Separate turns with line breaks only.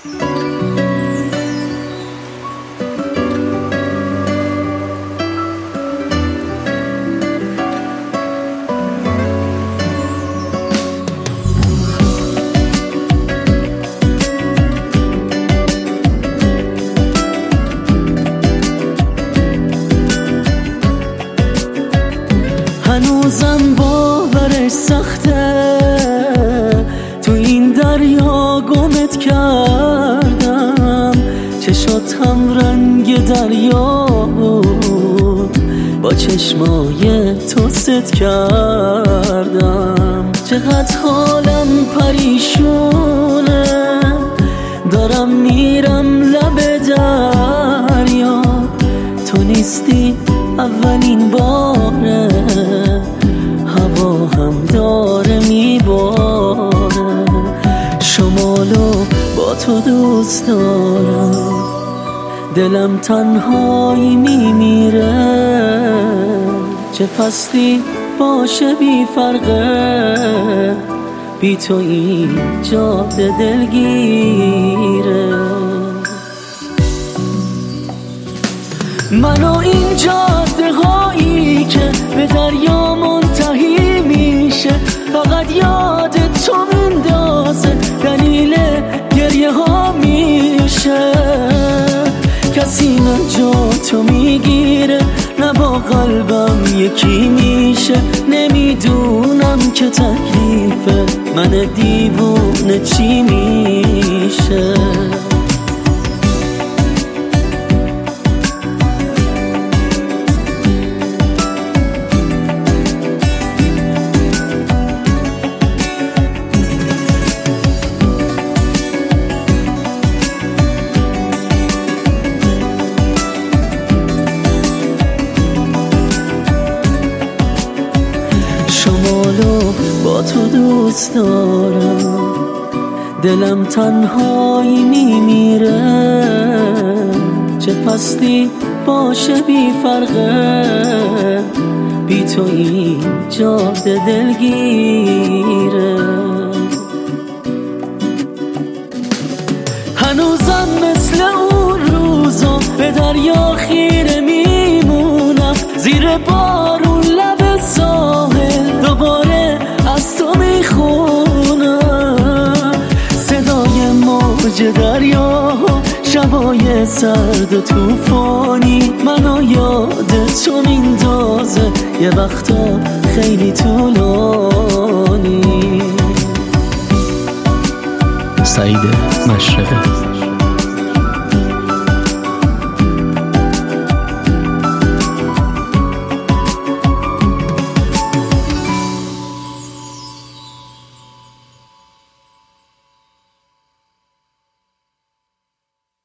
هنوزم باورش سخته تو این دریا گمت کردم، چشاتم رنگ دریا بود، با چشمای تو ست کردم. چقدر حالم پریشونه، دارم میرم لب دریا، تو نیستی اولین باره، هوا هم داره میباره. شمالو با تو دوست دارم، دلم تنهایی میمیره. چه فصلی باشه بی فرقه، بی تو این جاده دلگیره. من و این جاده هایی که به دریا منتهی میشه، فقط یاد تو میندازه، دلیل گریه ها میشه. کسی نه جا تو میگیره، نه با قلبم یکی میشه. نمیدونم که تکلیف من دیوونه چی میشه. شمالو با تو دوست دارم، دلم تنهایی میمیره. چه فصلی باشه بی فرقه، بی تو این جاده دلگیره. هنوزم مثل اون روزا به دریا خیره میمونم، زیر بارون لب ساحل دوباره از تو میخونم. صدای موج دریا، شبای سرد و توفانی، منو یاد تو میندازه، یه وقتا خیلی طولانی.
سعید مشرقی.